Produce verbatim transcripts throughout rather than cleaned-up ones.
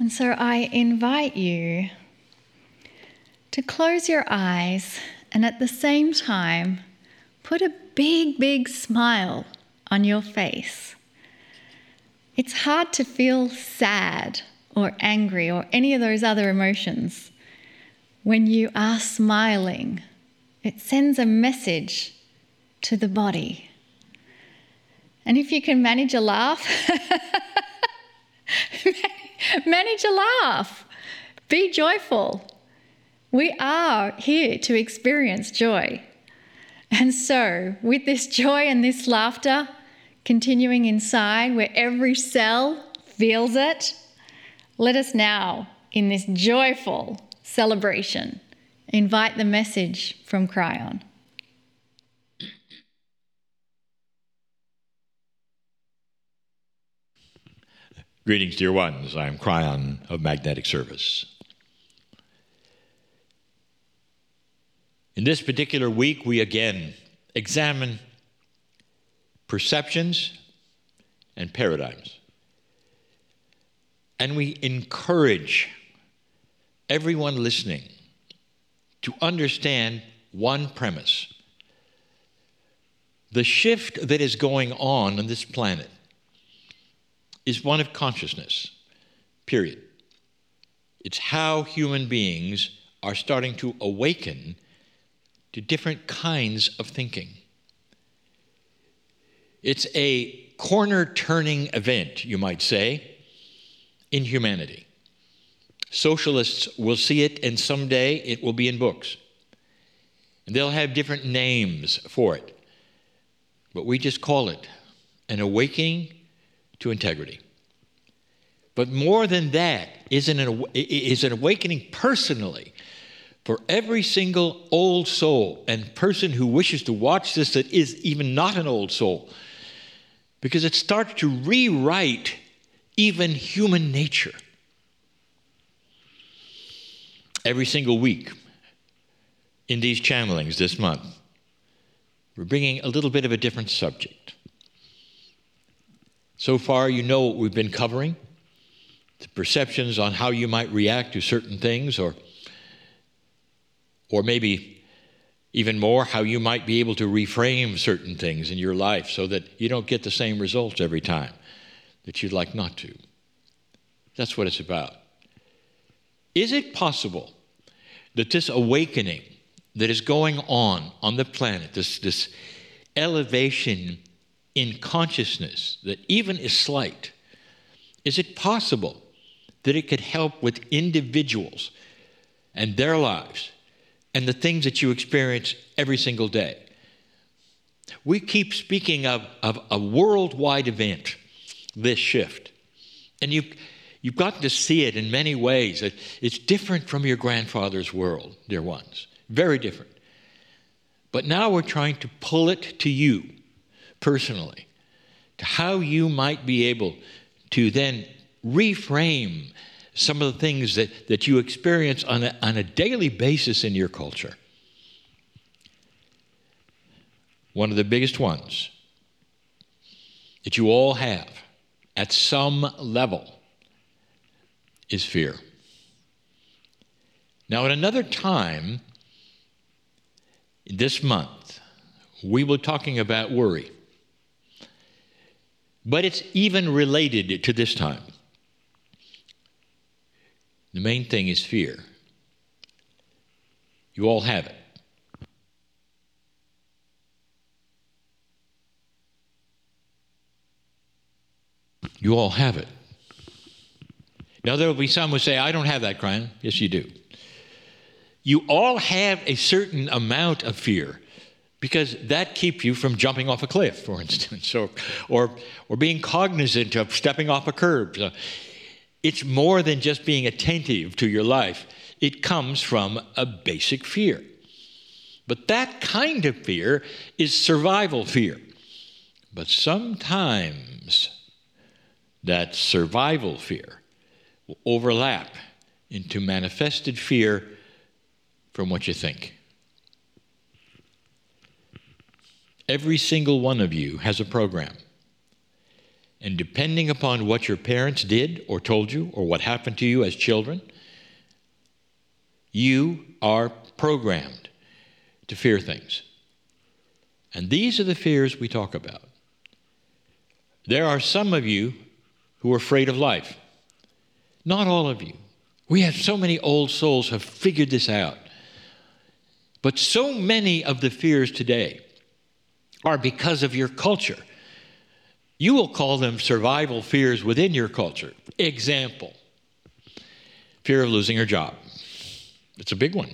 And so I invite you to close your eyes and at the same time put a big, big smile on your face. It's hard to feel sad or angry or any of those other emotions when you are smiling. It sends a message to the body. And if you can manage a laugh, manage a laugh. Be joyful. We are here to experience joy. And so, with this joy and this laughter continuing inside, where every cell feels it, let us now, in this joyful celebration, invite the message from Kryon. Greetings, dear ones. I am Kryon of Magnetic Service. In this particular week, we again examine perceptions and paradigms. And we encourage everyone listening to understand one premise. The shift that is going on on this planet is one of consciousness, period. It's how human beings are starting to awaken to different kinds of thinking. It's a corner-turning event, you might say, in humanity. Socialists will see it, and someday it will be in books. And they'll have different names for it. But we just call it an awakening to integrity. But more than that is an, is an awakening personally for every single old soul and person who wishes to watch this that is even not an old soul, because it starts to rewrite even human nature. Every single week in these channelings this month, we're bringing a little bit of a different subject. So far, you know what we've been covering, the perceptions on how you might react to certain things, or, or maybe even more, how you might be able to reframe certain things in your life so that you don't get the same results every time that you'd like not to. That's what it's about. Is it possible that this awakening that is going on on the planet, this, this elevation in consciousness that even is slight, is it possible that it could help with individuals and their lives and the things that you experience every single day? We keep speaking of, of a worldwide event, this shift. And you, you've gotten to see it in many ways. It's different from your grandfather's world, dear ones. Very different. But now we're trying to pull it to you personally, to how you might be able to then reframe some of the things that, that you experience on a, on a daily basis in your culture. One of the biggest ones that you all have at some level is fear. Now, at another time this month, we were talking about worry. But it's even related to this time. The main thing is fear. You all have it. You all have it. Now, there will be some who say, I don't have that, Kryon. Yes, you do. You all have a certain amount of fear, because that keeps you from jumping off a cliff, for instance, or, or, or being cognizant of stepping off a curb. So it's more than just being attentive to your life. It comes from a basic fear. But that kind of fear is survival fear. But sometimes that survival fear will overlap into manifested fear from what you think. Every single one of you has a program. And depending upon what your parents did or told you or what happened to you as children, you are programmed to fear things. And these are the fears we talk about. There are some of you who are afraid of life. Not all of you. We have so many old souls who have figured this out. But so many of the fears today are because of your culture. You will call them survival fears within your culture. Example, fear of losing your job. It's a big one.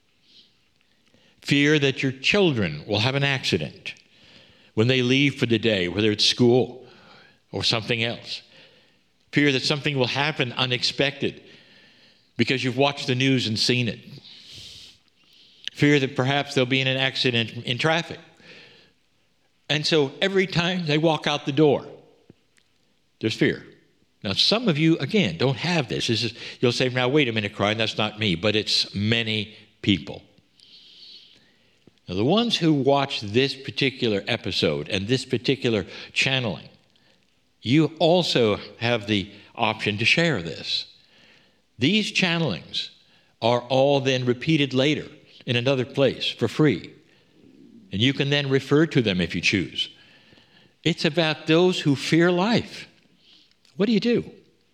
Fear that your children will have an accident when they leave for the day, whether it's school or something else. Fear that something will happen unexpected because you've watched the news and seen it. Fear that perhaps they'll be in an accident in traffic. And so every time they walk out the door, there's fear. Now, some of you, again, don't have this. This is, you'll say, now, wait a minute, Crying, that's not me. But it's many people. Now, the ones who watch this particular episode and this particular channeling, you also have the option to share this. These channelings are all then repeated later in another place for free. And you can then refer to them if you choose. It's about those who fear life. What do you do?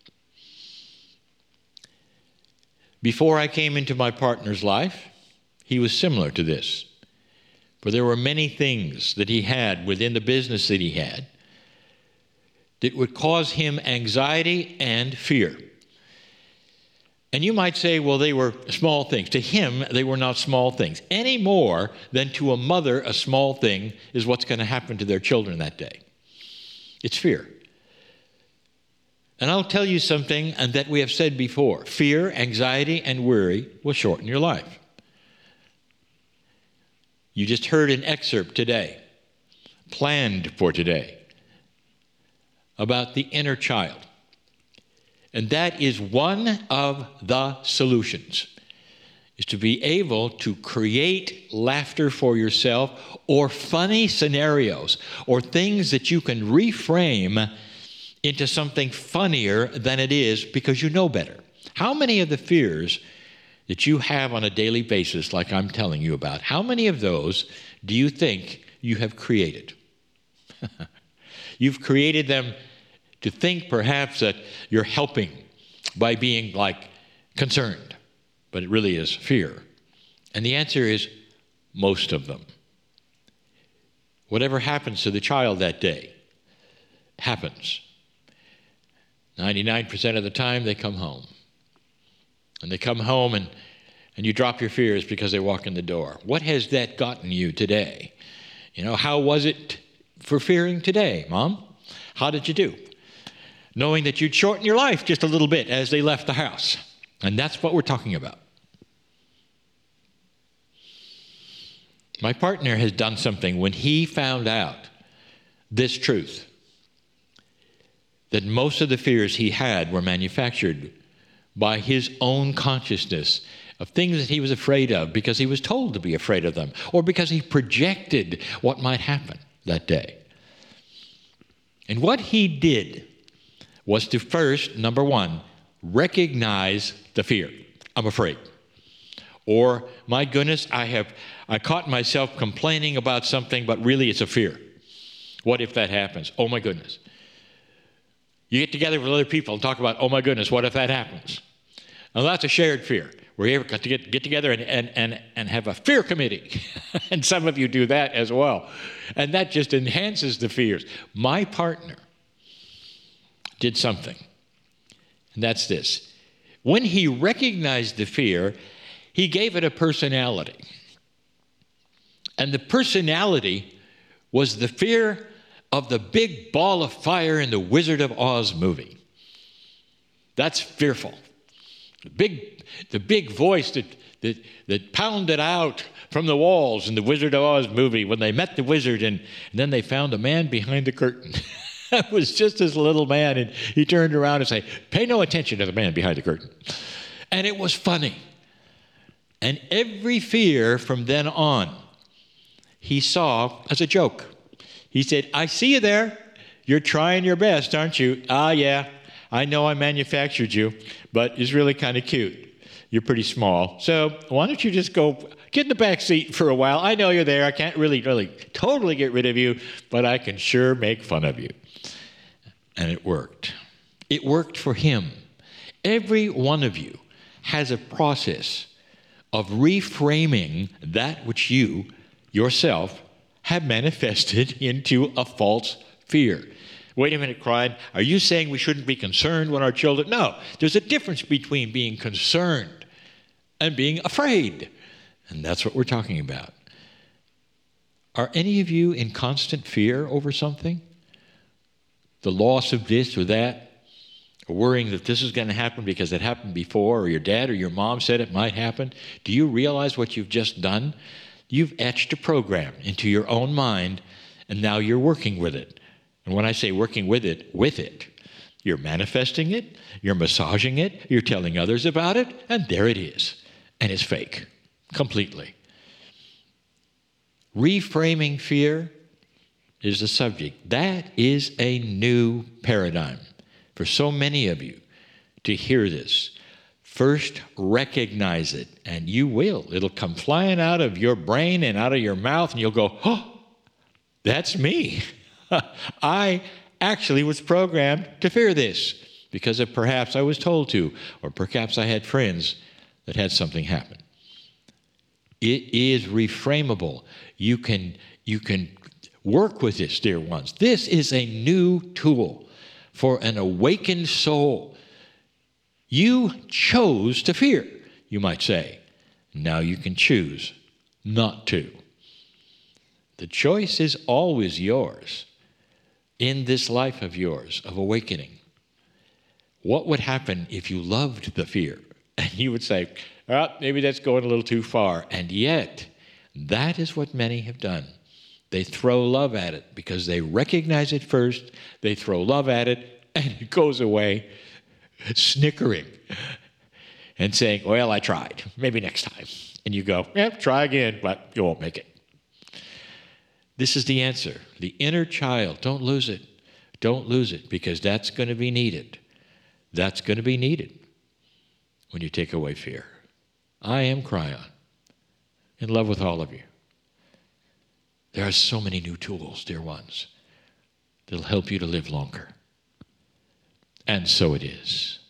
Before I came into my partner's life, he was similar to this. For there were many things that he had within the business that he had that would cause him anxiety and fear. And you might say, well, they were small things. To him, they were not small things. Any more than to a mother, a small thing is what's going to happen to their children that day. It's fear. And I'll tell you something and that we have said before. Fear, anxiety, and worry will shorten your life. You just heard an excerpt today, planned for today, about the inner child. And that is one of the solutions, is to be able to create laughter for yourself or funny scenarios or things that you can reframe into something funnier than it is because you know better. How many of the fears that you have on a daily basis, like I'm telling you about, how many of those do you think you have created? You've created them to think perhaps that you're helping by being like concerned, but it really is fear. And the answer is most of them. Whatever happens to the child that day happens. ninety-nine percent of the time they come home. And they come home and, and you drop your fears because they walk in the door. What has that gotten you today? You know, how was it for fearing today, Mom? How did you do? Knowing that you'd shorten your life just a little bit as they left the house. And that's what we're talking about. My partner has done something when he found out this truth, that most of the fears he had were manufactured by his own consciousness of things that he was afraid of because he was told to be afraid of them or because he projected what might happen that day. And what he did was to first, number one, recognize the fear. I'm afraid. Or, my goodness, I have I caught myself complaining about something, but really it's a fear. What if that happens? Oh, my goodness. You get together with other people and talk about, oh, my goodness, what if that happens? Now, that's a shared fear. We're able to get, get together and, and, and, and have a fear committee. And some of you do that as well. And that just enhances the fears. My partner did something, and that's this. When he recognized the fear, he gave it a personality. And the personality was the fear of the big ball of fire in the Wizard of Oz movie. That's fearful. The big, the big voice that, that, that pounded out from the walls in the Wizard of Oz movie when they met the wizard and, and then they found a man behind the curtain. It was just this little man, and he turned around and said, pay no attention to the man behind the curtain. And it was funny. And every fear from then on, he saw as a joke. He said, I see you there. You're trying your best, aren't you? Ah, yeah, I know I manufactured you, but it's really kind of cute. You're pretty small. So why don't you just go get in the back seat for a while? I know you're there. I can't really, really totally get rid of you, but I can sure make fun of you. And it worked. It worked for him. Every one of you has a process of reframing that which you, yourself, have manifested into a false fear. Wait a minute, Clyde. Are you saying we shouldn't be concerned when our children? No. There's a difference between being concerned and being afraid. And that's what we're talking about. Are any of you in constant fear over something? The loss of this or that? Or worrying that this is going to happen because it happened before, or your dad or your mom said it might happen? Do you realize what you've just done? You've etched a program into your own mind, and now you're working with it. And when I say working with it, with it, you're manifesting it, you're massaging it, you're telling others about it, and there it is. And it's fake, completely. Reframing fear is the subject. That is a new paradigm for so many of you to hear this. First, recognize it, and you will. It'll come flying out of your brain and out of your mouth, and you'll go, oh, that's me. I actually was programmed to fear this because of perhaps I was told to, or perhaps I had friends that had something happen. It is reframable. You can, you can work with this, dear ones. This is a new tool for an awakened soul. You chose to fear, you might say. Now you can choose not to. The choice is always yours in this life of yours of awakening. What would happen if you loved the fear? And you would say, oh, maybe that's going a little too far. And yet, that is what many have done. They throw love at it because they recognize it first. They throw love at it, and it goes away snickering and saying, well, I tried. Maybe next time. And you go, yeah, try again, but you won't make it. This is the answer. The inner child, don't lose it. Don't lose it, because that's going to be needed. That's going to be needed when you take away fear. I am Cryon, in love with all of you. There are so many new tools, dear ones, that'll help you to live longer. And so it is.